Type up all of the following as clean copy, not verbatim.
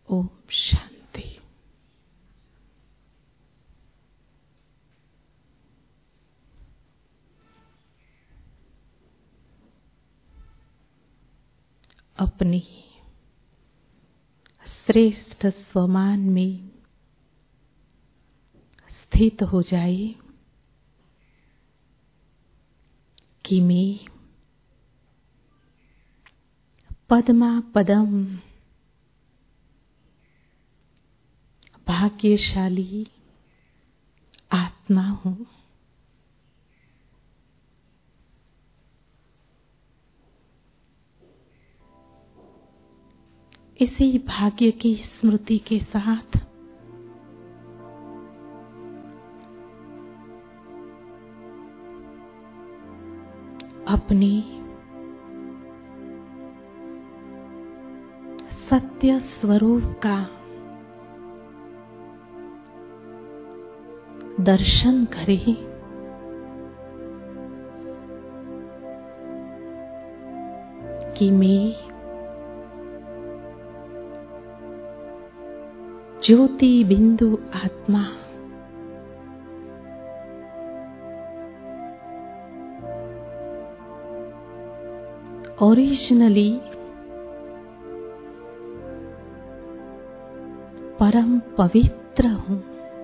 ओम शांति। अपनी श्रेष्ठ स्वमान में स्थित हो जाए कि मैं पद्मा पदम भाग्यशाली आत्मा हूँ। इसी भाग्य की स्मृति के साथ अपने सत्य स्वरूप का दर्शन करें। कि मैं ज्योति बिंदु आत्मा ओरिजिनली परम पवित्र हूँ।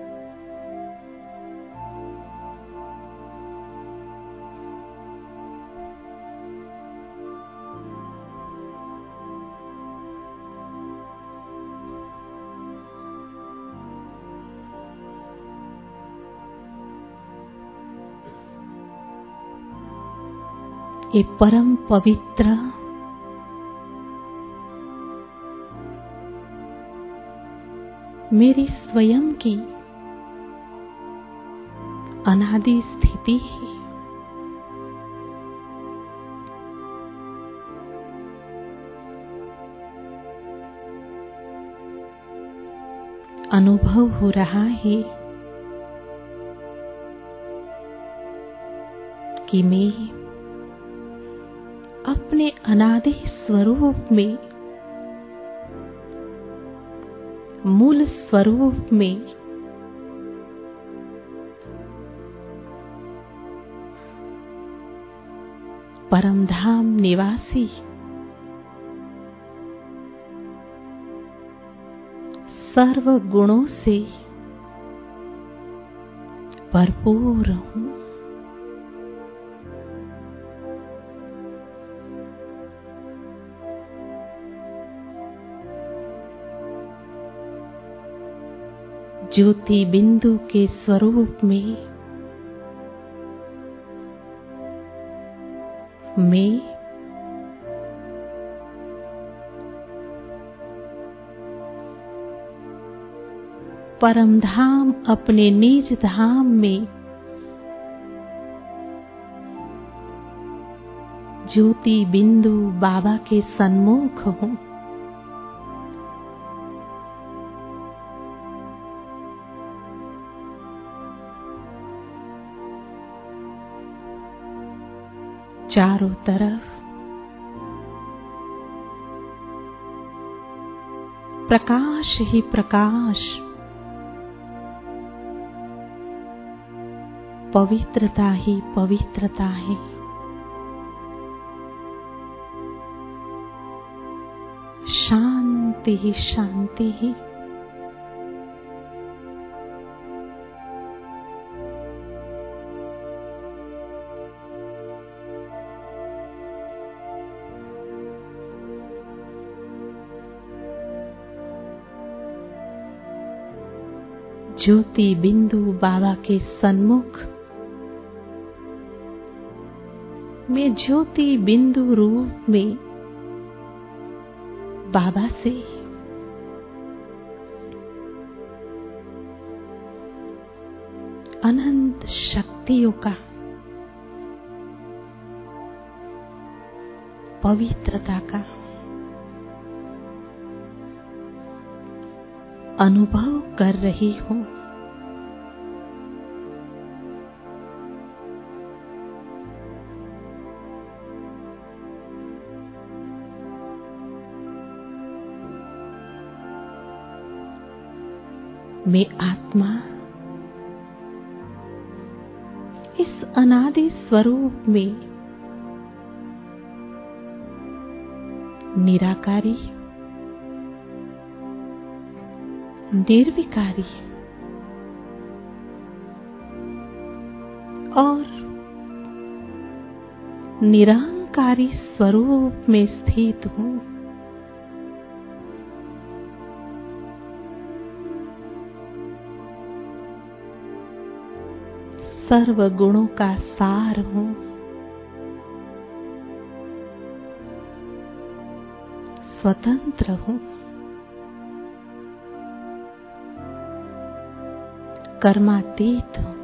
ये परम पवित्र मेरी स्वयं की अनादि स्थिति है। अनुभव हो रहा है कि मैं अपने अनादि स्वरूप में, मूल स्वरूप में परमधाम निवासी सर्व गुणों से भरपूर हूँ। ज्योति बिंदु के स्वरूप में मैं परमधाम अपने निज धाम में ज्योति बिंदु बाबा के सन्मुख हूँ। चारों तरफ प्रकाश ही प्रकाश, पवित्रता ही पवित्रता है। शांति ही शांति है। ज्योति बिंदु बाबा के सन्मुख मैं ज्योति बिंदु रूप में बाबा से अनंत शक्तियों का, पवित्रता का अनुभव कर रही हूँ। मैं आत्मा इस अनादि स्वरूप में निराकारी, निर्विकारी और निरंकारी स्वरूप में स्थित हूँ। सर्व गुणों का सार हूँ। स्वतंत्र हूँ। कर्मातीत हूँ।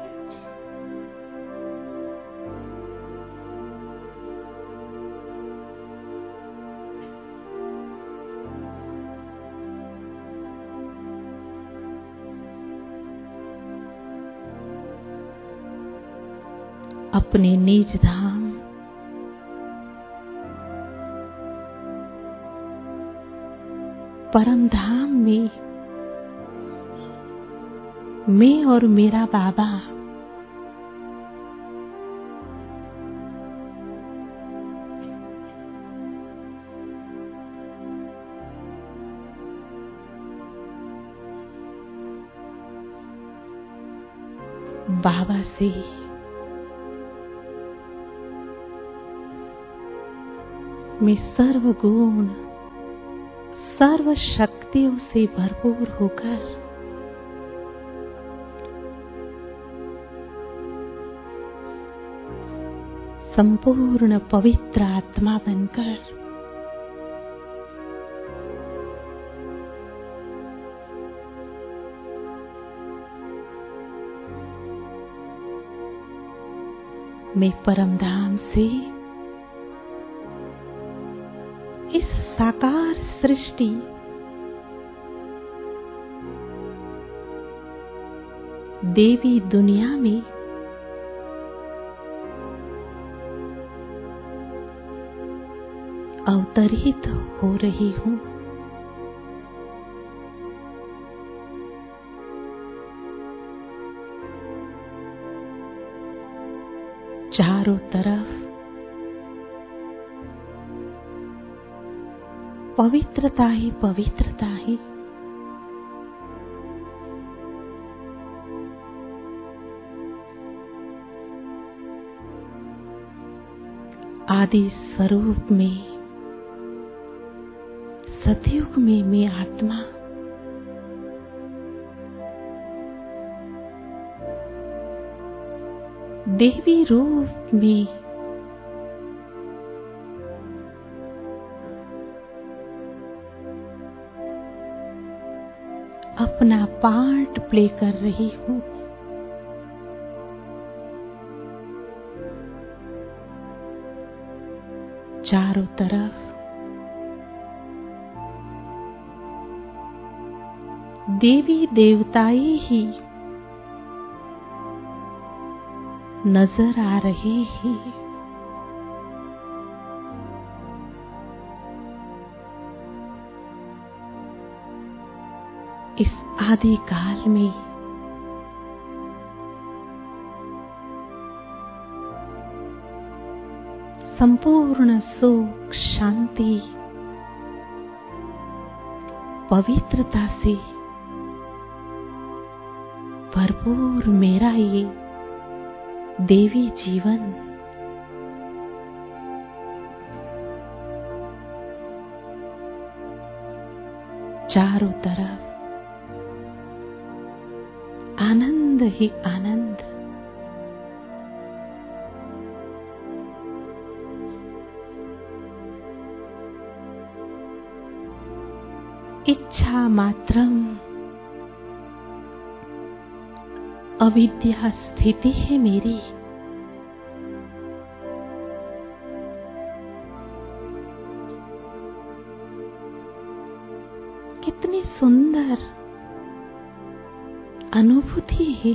अपने निज धाम परम धाम में मैं और मेरा बाबा बाबा से मैं सर्व गुण, सर्व शक्तियों से भरपूर होकर संपूर्ण पवित्र आत्मा बनकर मैं परमधाम से इस साकार सृष्टि देवी दुनिया में अवतरित हो रही हूँ। चारों तरफ पवित्रता ही पवित्रता है। आदि स्वरूप में सतयुग में मैं आत्मा देवी रूप में अपना पार्ट प्ले कर रही हूँ। चारों तरफ देवी देवताएं ही नजर आ रहे हैं। इस आदि काल में संपूर्ण सुख, शांति, पवित्रता से भरपूर मेरा ये देवी जीवन चारों तरफ आनंद ही आनंद। इच्छा मात्रम अविद्या स्थिति है मेरी। कितनी सुंदर अनुभूति है।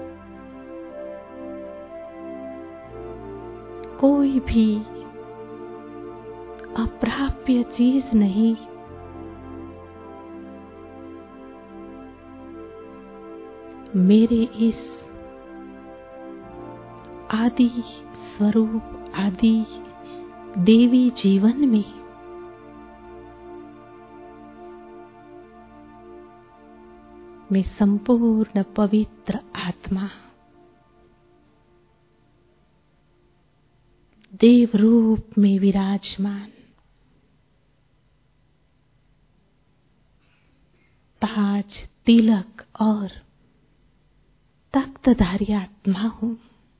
कोई भी अप्राप्य चीज नहीं, मेरे इस आदि स्वरूप आदि देवी जीवन में मैं संपूर्ण पवित्र आत्मा देव रूप में विराजमान ताज तिलक और तख्तधारी आत्मा हूं।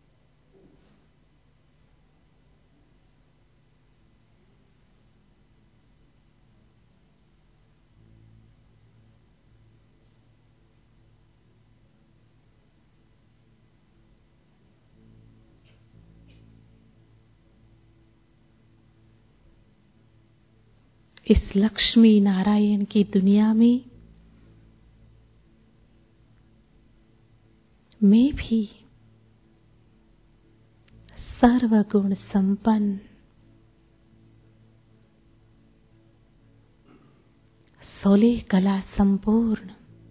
इस लक्ष्मी नारायण की दुनिया में मैं भी सर्वगुण संपन्न सोलह कला संपूर्ण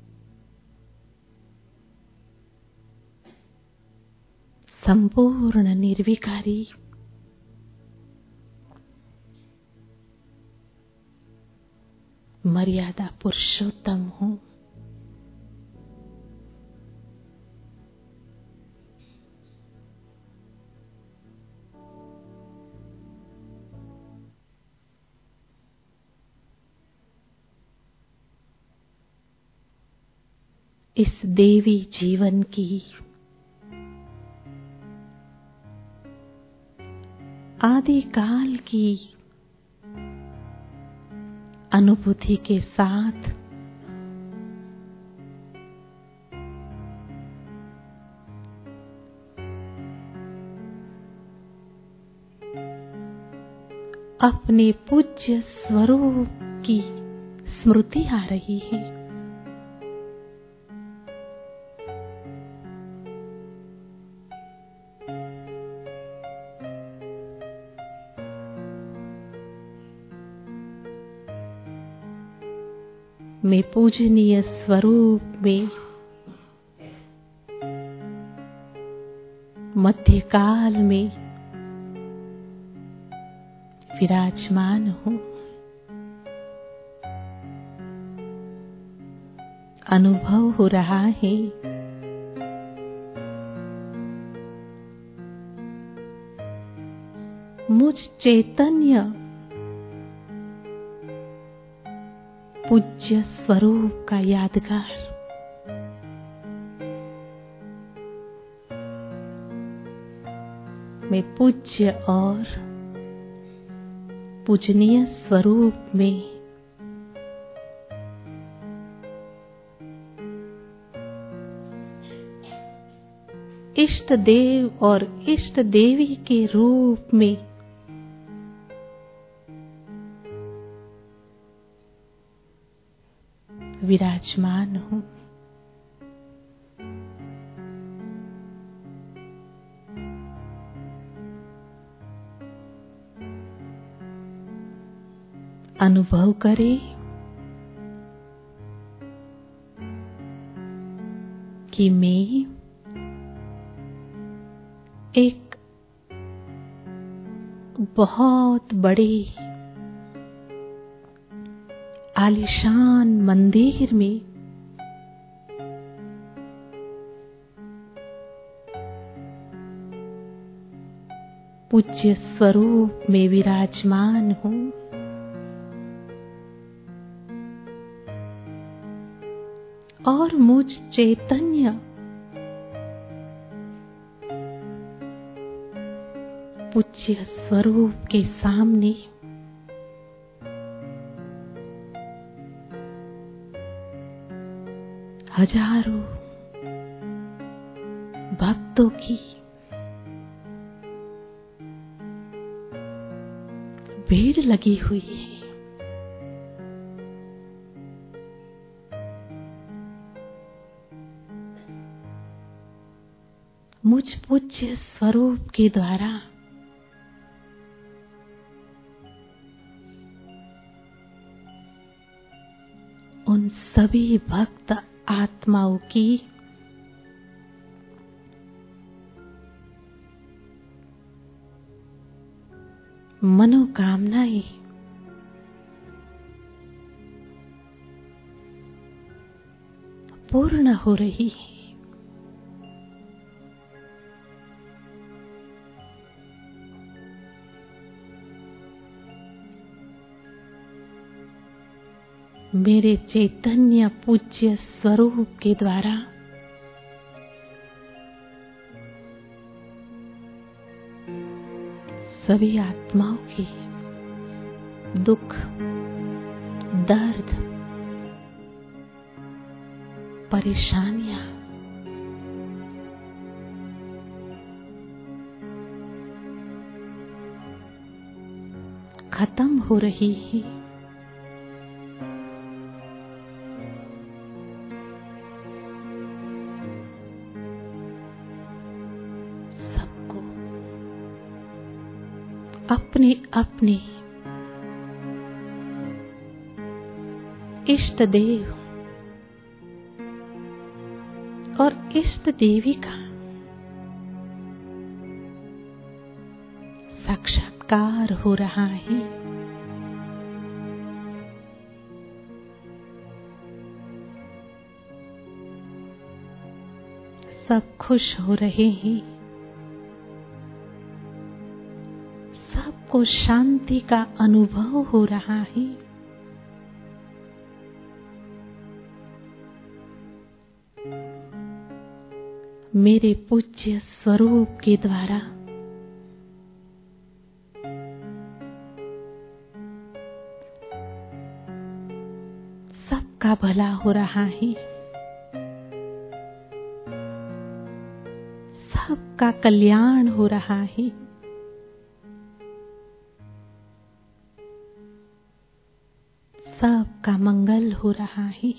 संपूर्ण निर्विकारी मर्यादा पुरुषोत्तम हूं। इस देवी जीवन की आदिकाल की अनुभूति के साथ अपने पूज्य स्वरूप की स्मृति आ रही है। मैं पूजनीय स्वरूप में मध्यकाल में विराजमान हूं। अनुभव हो रहा है मुझ चैतन्य पूज्य स्वरूप का यादगार मैं पूज्य और पूजनीय स्वरूप में इष्ट देव और इष्ट देवी के रूप में विराजमान हूं। अनुभव करें कि मैं एक बहुत बड़े आलीशान मंदिर में पूज्य स्वरूप में विराजमान हूं। और मुझ चैतन्य पूज्य स्वरूप के सामने हजारों भक्तों की भीड़ लगी हुई है। मुझ पूज्य स्वरूप के द्वारा उन सभी भक्त आत्माओं की मनोकामनाएं पूर्ण हो रही है। मेरे चैतन्य पूज्य स्वरूप के द्वारा सभी आत्माओं के दुख, दर्द, परेशानियां खत्म हो रही है। सबको अपने अपने इष्ट देव और इष्ट देवी का साक्षात्कार हो रहा है। सब खुश हो रहे हैं। सबको शांति का अनुभव हो रहा है। मेरे पूज्य स्वरूप के द्वारा सबका भला हो रहा है। सबका कल्याण हो रहा है। सबका मंगल हो रहा है।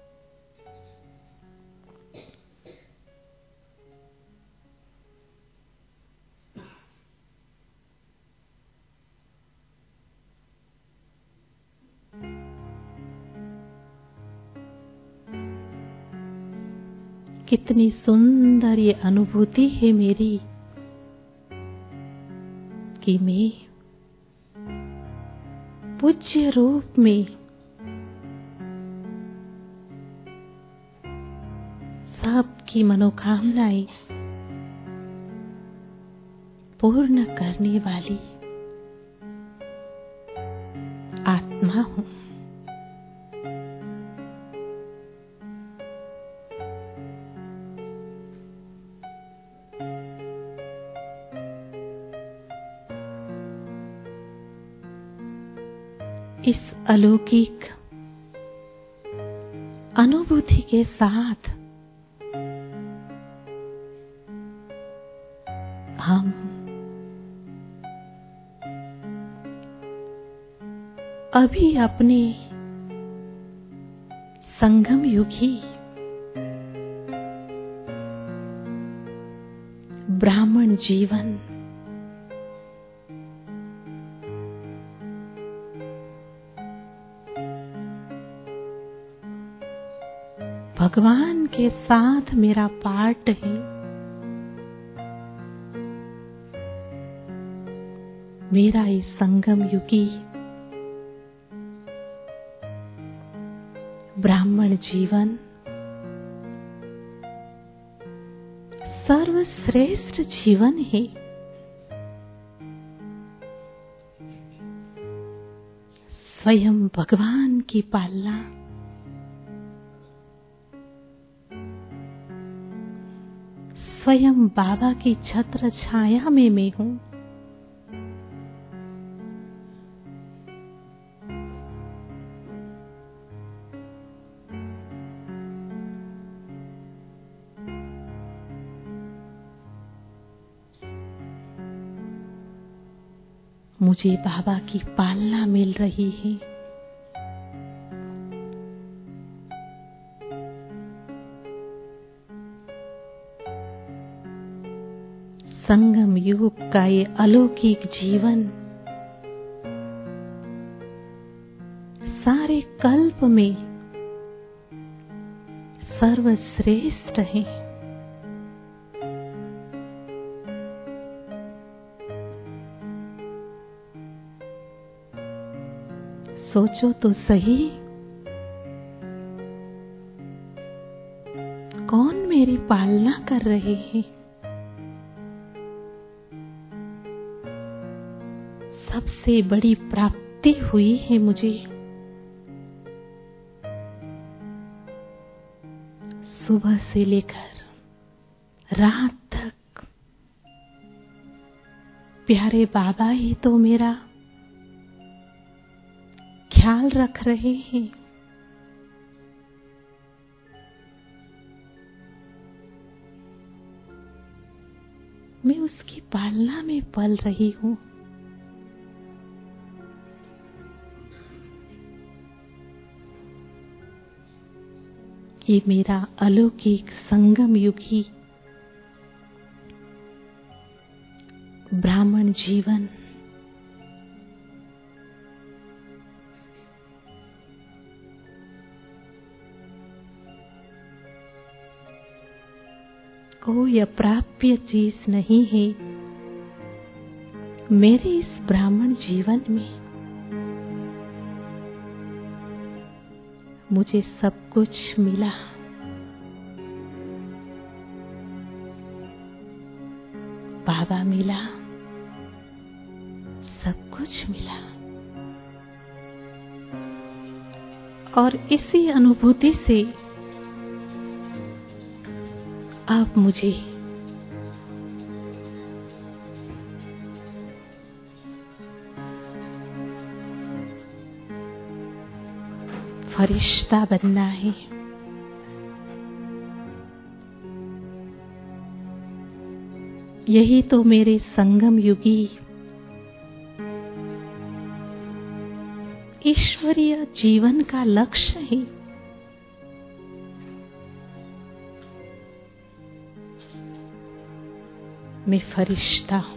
कितनी सुंदर ये अनुभूति है मेरी कि मैं पूज्य रूप में सबकी मनोकामनाएं पूर्ण करने वाली आत्मा हूँ। इस अलौकिक अनुभूति के साथ हम अभी अपने संगम युगी ब्राह्मण जीवन भगवान के साथ मेरा पाठ है। मेरा इस संगम युगी ब्राह्मण जीवन सर्वश्रेष्ठ जीवन है। स्वयं भगवान की पालना स्वयं बाबा की छत्र छाया में मैं हूँ। मुझे बाबा की पालना मिल रही है। संगम युग का ये अलौकिक जीवन सारे कल्प में सर्वश्रेष्ठ है। सोचो तो सही, कौन मेरी पालना कर रहे हैं? सबसे बड़ी प्राप्ति हुई है मुझे। सुबह से लेकर रात तक प्यारे बाबा ही तो मेरा ख्याल रख रहे हैं। मैं उसकी पालना में पल रही हूँ। ये मेरा अलौकिक संगम युगी ब्राह्मण जीवन कोई अप्राप्य चीज नहीं है। मेरे इस ब्राह्मण जीवन में मुझे सब कुछ मिला। बाबा मिला, सब कुछ मिला। और इसी अनुभूति से आप मुझे फरिश्ता बनना है। यही तो मेरे संगम युगी ईश्वरीय जीवन का लक्ष्य है। मैं फरिश्ता हूं।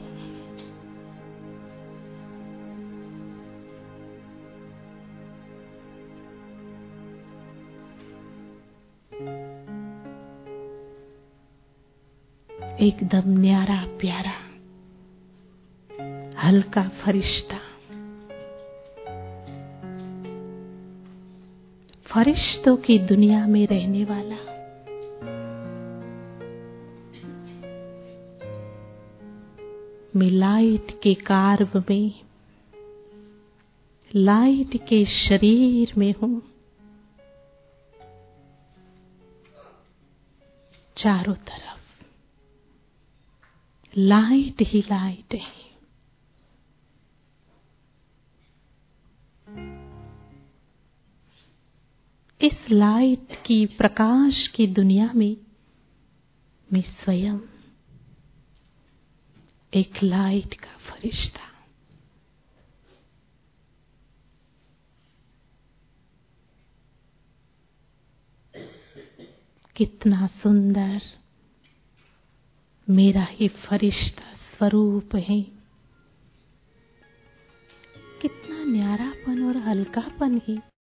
एकदम न्यारा प्यारा हल्का फरिश्ता। फरिश्तों की दुनिया में रहने वाला। मैं लाइट के कार्ब में, लाइट के शरीर में हूं। चारों तरफ लाइट ही लाइट है। इस लाइट की प्रकाश की दुनिया में मैं स्वयं एक लाइट का फरिश्ता। कितना सुंदर मेरा ही फरिश्ता स्वरूप है। कितना न्यारापन और हल्कापन है।